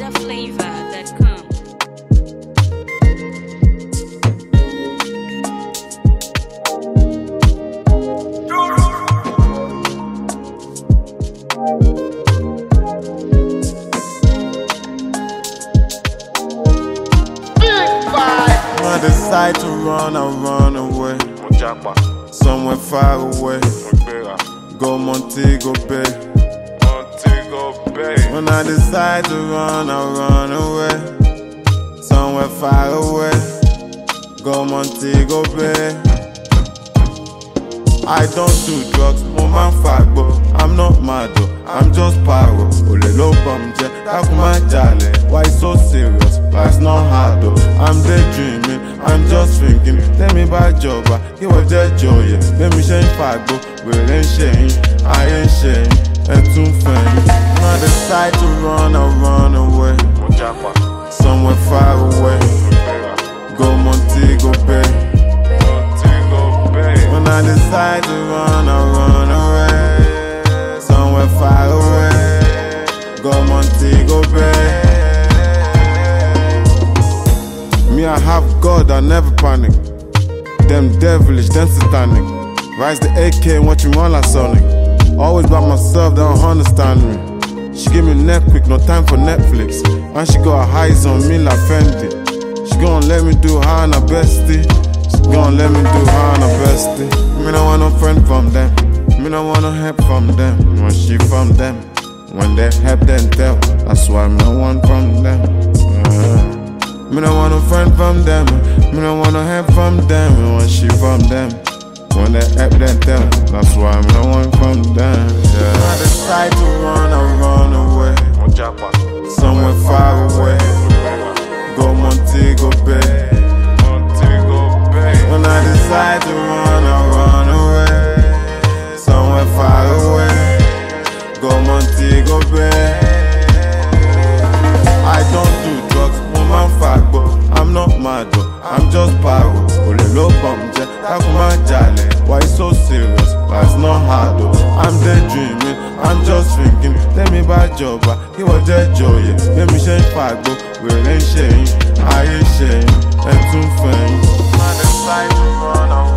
NigerFlavor.com. When I decide to run, I run away. Somewhere far away. Go Montego Bay. When I decide to run, I run away. Somewhere far away. Go Montego Bay. I don't do drugs, man fagbo. I'm not mad though, I'm just pyro. Ole lo bumje, kakuma jale. Why so serious? Life's not hard though. I'm daydreaming, I'm just thinking. Tell me about job, you were just joy. Let me shine fagbo, we ain't shame. I ain't shame, and too funny. When I decide to run, I run away. Somewhere far away. Go Montego Bay. When I decide to run, I run away. Somewhere far away. Go Montego Bay. Me, I have God, I never panic. Them devilish, them satanic. Rise the AK and watch me run like Sonic. Always by myself, they don't understand me. She give me neck quick, no time for Netflix. And she got her eyes on me like Fendi. She gon' let me do her and her bestie. Gonna let me do her and her bestie. Me don't want no friend from them. Me don't want no help from them. Want she from them. When they help them tell. That's why me don't want from them. Me don't want no friend from them. Me don't want no help from them. Want she from them. When they help them tell. That's why me don't want from them. When I decide to run, I run away. Somewhere far away. Go Montego Bay. When I decide to run, I run away. Somewhere far away. Go Montego Bay. I don't do drugs, man fagbo. I'm not mad though, I'm just pyro. Ole lo bumje, kakuma jale. Why so serious? Life's not hard though. I'm daydreaming, I'm just thinking. Tell me about job, he was just joy. Let me shine fagbo, we ain't shame. I ain't shame, and too fame. I decide to run away.